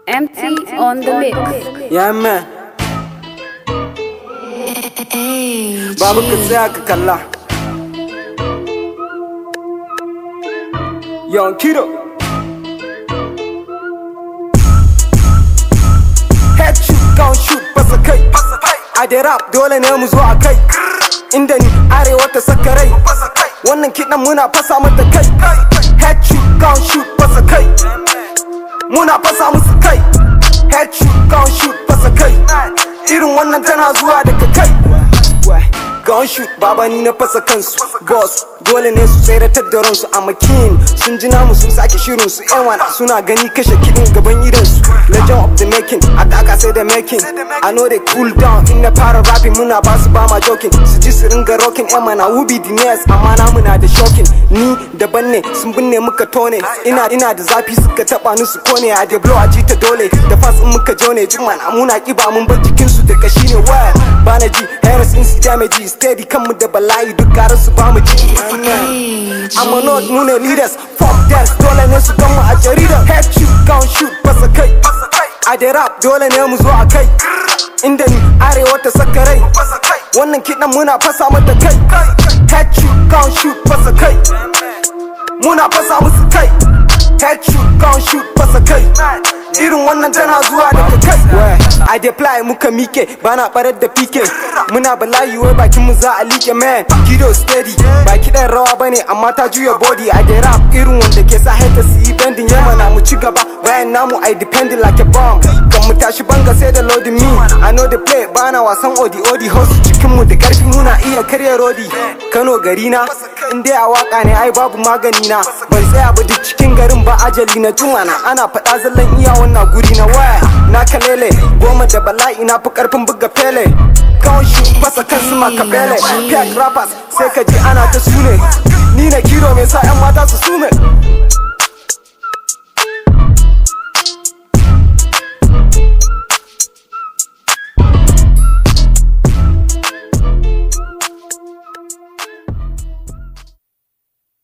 MT on the mix. Yeah man. Babu ka tsaya ka kalla. Young Kido. Head shoot, gun shoot, fasa kai. I did rap, dole ne mu zo a kai. Inda ni arewa ta saka rai. Wannan kiɗan muna fasa mata kai. Head shoot, gun shoot, fasa kai. Muna fasa musu kai. Head shoot, gun shoot, fasa kai. Irin wannan tana zuwa daga kai. Gun shoot, baba ni na fasa kansu. Boss, dole ne su tseratar da ransu. I'm a king, sun ji namu sun sake shirin su. Yan suna gani kashe kiɗin gaban idansu. Legend of the making, ataka sai da making. I know they cool down in na fara rapping. Muna ba su ba ma joking. Su ji su ringa rocking. Yan mana who be the next, amma na muna da shocking. Ni daban ne, sun binne muka tone. Ina da zafi suka taba ni su kone. A blow a ji ta dole, da fas in muka jone. Jimman muna kiba mun bar jikinsu da kashi ne waya. Bana ji, Harris in su damage. Steady kanmu da bala'i duk gara su ba mu ji. Amma not mu ne leaders. Fuck that, dole ne su gan mu a jarida. Head shoot, gun shoot, fasa kai. I did rap, dole ne mu zo a kai. Inda ni arewa ta saka rai. Wannan kiɗan muna fasa mata kai. Head shoot, gun shoot, fasa kai. Muna fasa musu kai. Head shoot, gun shoot, fasa kai. Irin wannan tana zuwa daga kai. I dey fly muka mike, bana barar da PK. Muna bala'i wai bakin mu za a like man. Kido steady, ba kiɗan rawa bane amma ta juya body. I dey rap irin wanda ke sa haters su yi bending. Yamma na mu ci gaba, bayan namu I depend like a bomb. Kan mu tashi banga sai da loading me. I know the play, bana wasan odi host cikin mu da karfi muna iya karya rodi. Kano gari na, in dai a waka ne ai babu magani na. Ban tsaya ba duk cikin garin ba ajali na jumana. Ana faɗa zallan iya wannan guri na waya. Na kalele, goma da bala'i na fi karfin buga fele. Kawon shi fasa kansu makabele. Piak rappers sai ka ji ana ta sune. Ni na kiro mai sa 'yan mata su sume.